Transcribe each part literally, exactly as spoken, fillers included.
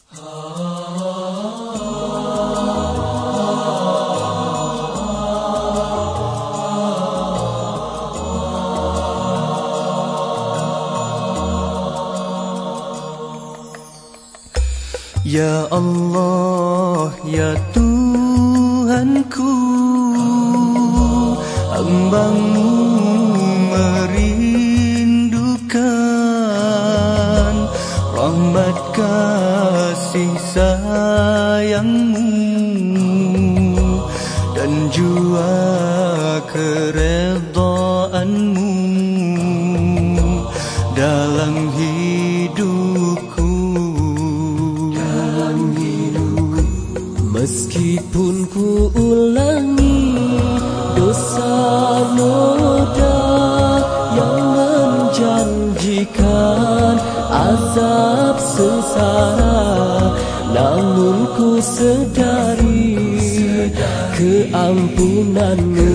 Ya Allah, ya Tuhanku, hamba-Mu merindukan rahmat kasih sayang-Mu dan jua keredaan-Mu dalam hidupku. Meskipun ku ulangi dosa noda yang menjanjikan azab sengsara, namun ku sedari keampunan-Mu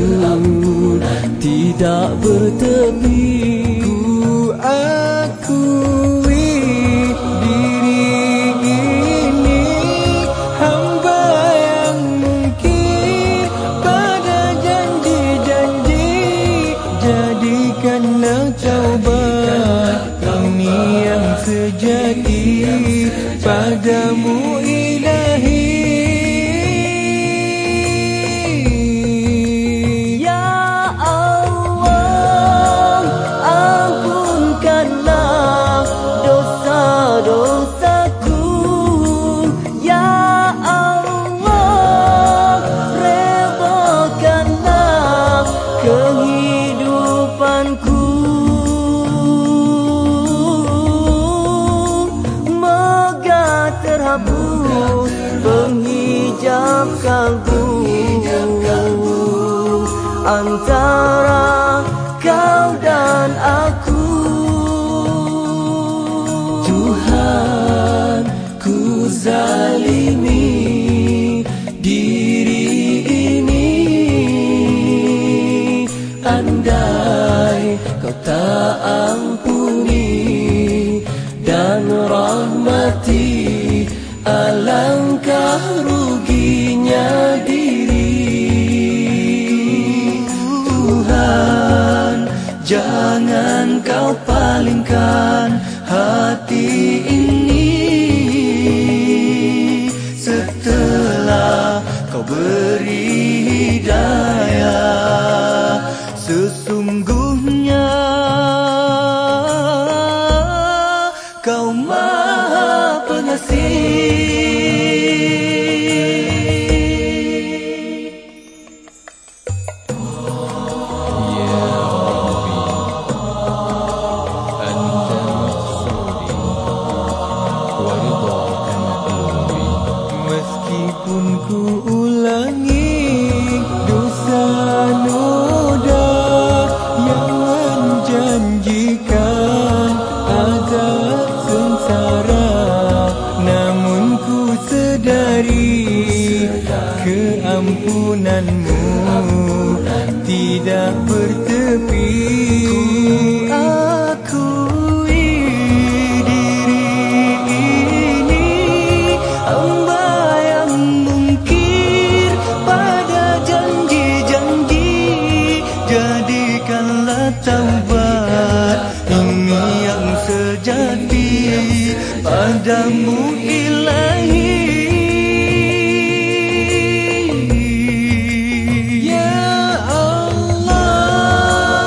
tidak bertepi. Ku akui diri ini hamba yang mungkin pada janji-janji, jadikanlah taubat ini yang sejati padamu Ilahi. Penghijab kalbu antara kau dan aku. Tuhan, ku zalimi diri ini, andai kau tak ampuni dan rahmati, alangkah ruginya diri. Tuhan, jangan kau palingkan hati ini setelah kau beri hidayah. Sesungguhnya kau Maha Pengasih. Meskipun ku ulangi dosa noda yang menjanjikan azab sengsara, namun ku sedari keampunan-Mu tidak bertepi. Taubat ini yang sejati padamu Ilahi. Ya Allah,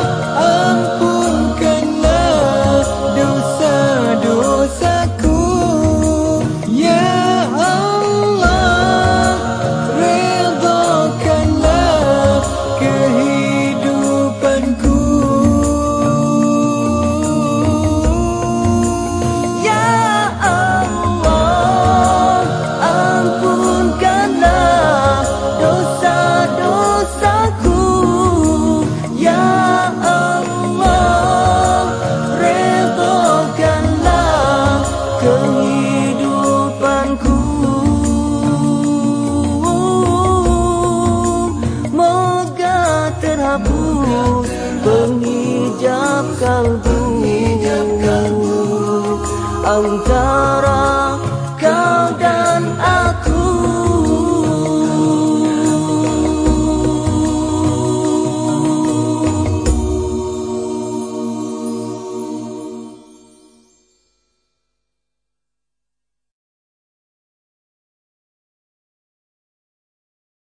ampunkanlah dosa-dosaku. Ya Allah, redhakanlah kehidupanku. Kehidupanku moga terhapus penghijab kalbu antara kau dan